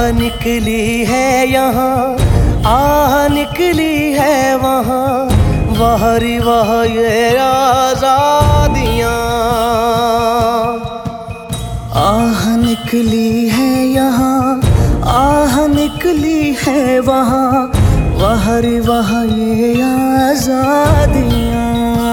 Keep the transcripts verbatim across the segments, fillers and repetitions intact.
निकली है यहाँ, आह निकली है वहाँ, वहरी वह ये आजादियाँ। आह निकली है यहाँ, आह निकली है वहाँ, वहरी वह ये आजादियाँ।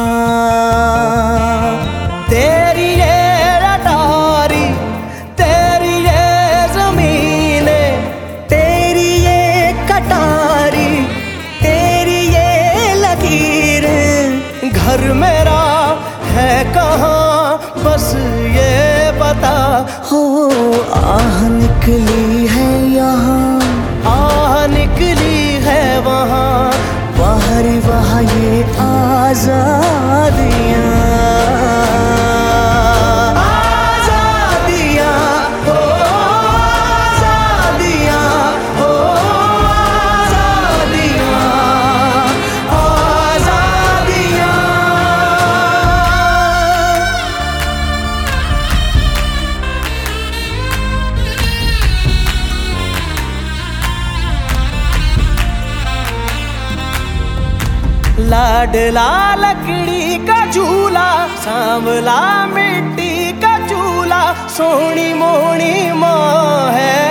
तेरी ये अटारी, तेरी ये जमीने, तेरी ये कटारी, तेरी ये लकीरें, घर मेरा है कहाँ बस ये बता। हो आह निकली है यहाँ, आह निकली है वहाँ, वहरी वह ये आजादियाँ। लाडला लकड़ी का झूला, सांवला मिट्टी का चूल्हा, सोनी मोनी माँ है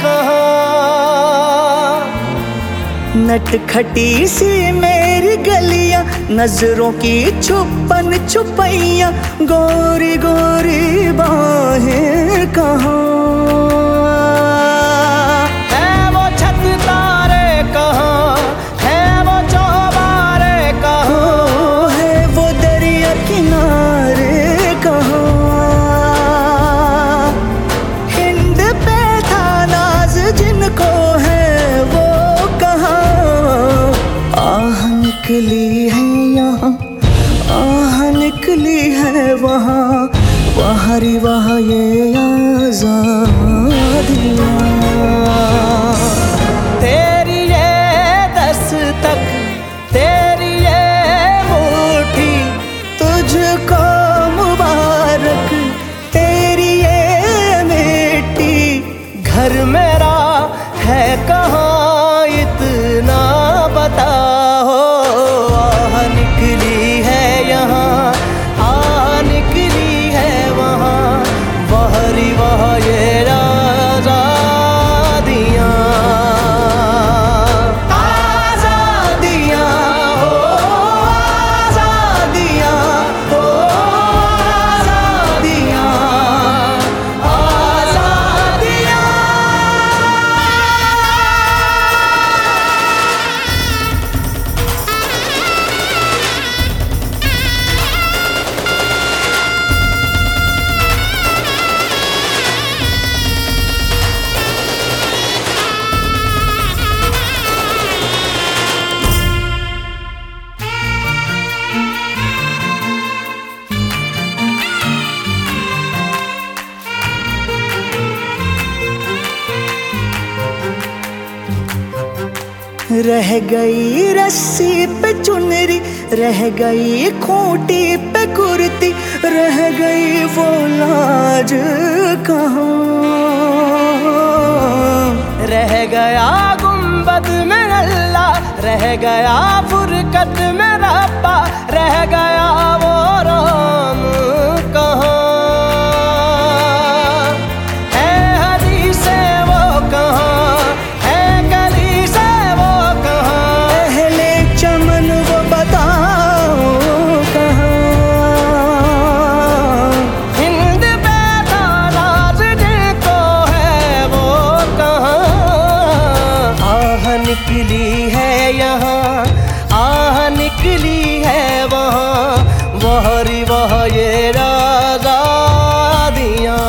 कहाँ। नटखटी सी मेरी गलियां, नजरों की छुपन छुपैया, गोरी गोरी बाहें कहाँ। है वो छत तारे कहाँ, है वो चौबारे कहाँ, है वो दरिया किनारे कहाँ। हिंद पे था नाज जिनको है वो कहाँ। आह निकली है यहाँ, आह निकली है वहाँ, वहरी वह ये आजादियाँ। तेरी ये दस्तक, तेरी ये मुट्ठी, तुझको मुबारक तेरी ये मिट्टी। घर मेरा है कहाँ इतना बता। हो आह निकली है यहाँ, आह निकली है वहाँ, वहरी वह ये आजादियाँ। आजादियाँ हो आजादियाँ, हो आजादियाँ, आजादियाँ। रह गई रस्सी पे चुनरी, रह गई खूंटी पे कुर्ती, रह गई वो लाज कहाँ। रह गया गुंबद में अल्लाह, रह गया फुरकत में रब्बा, रह गया वो राम कहाँ। निकली है यहाँ, आह निकली है वहाँ, वहरी वह ये आजादियाँ।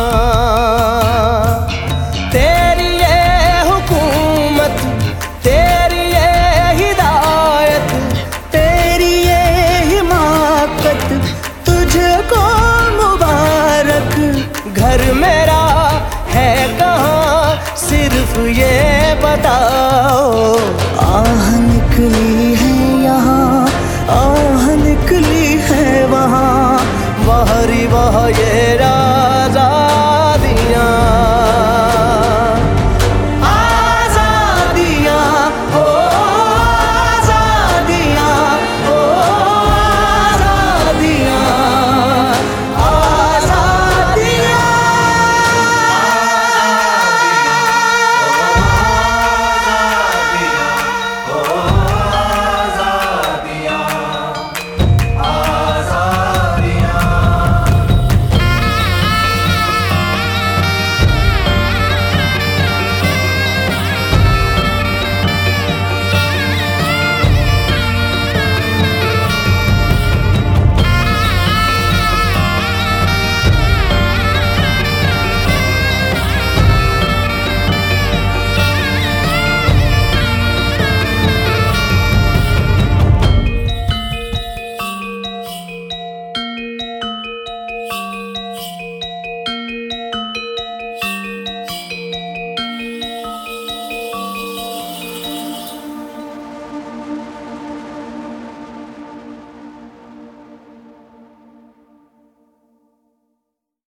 तेरी ये हुकूमत, तेरी ये हिदायत, तेरी ये हिमाकत, तुझको मुबारक। घर मेरा है कहाँ सिर्फ ये बता।